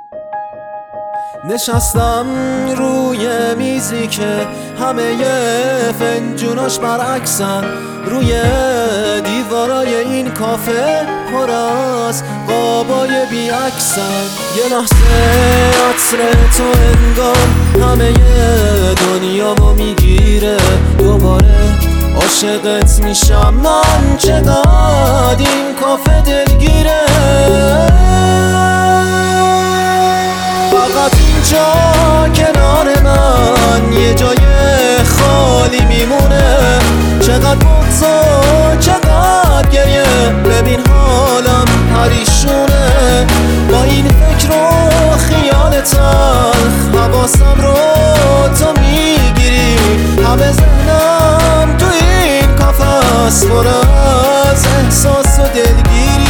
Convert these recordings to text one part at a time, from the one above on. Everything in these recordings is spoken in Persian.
نشستم روی میزی که همه فنجوناش برعکسن، روی دیوارای این کافه پر از قابای بی عکسن. یه لحظه عطر تو انگار همه دنیامو میگیره، دوباره عاشقت میشم من، چقدر این کافه دلگیره. فقط اینجا کنار من یه جای خالی میمونه، چقدر بغض و چقدر گریه، ببین حالم پریشونه. با این فکر و خیال تلخ حواسم رو تو میگیری، همه ذهنم تو این کافه است پر از احساس و دلگیری.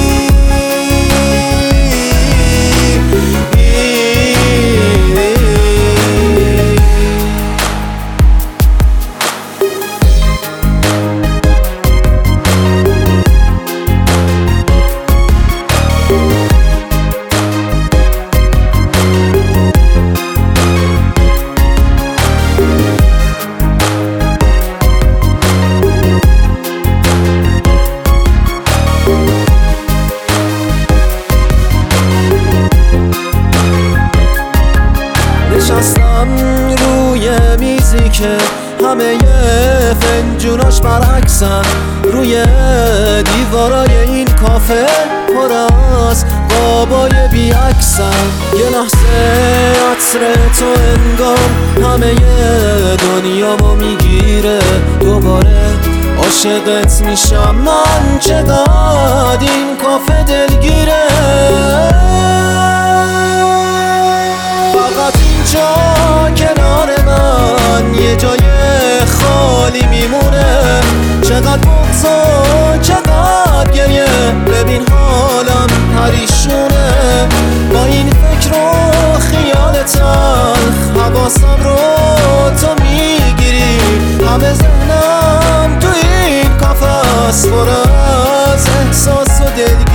نشستم روی میزی که همه فنجوناش برعکسن، روی دیوارای این کافه پر از قابای بی عکسن. یه لحظه عطر تو انگار همه دنیامو میگیره، دوباره عاشقت میشم من، چقدر این کافه دلگیره. فقط اینجا کنار من یه جای خالی میمونه، چقدر بغض و چقدر گریه، ببین حالم پریشونه. با این فکر و خیال تلخ حواسم رو تو میگیری، همه ذهنم تو این کافه است پر از احساس و دلگیری.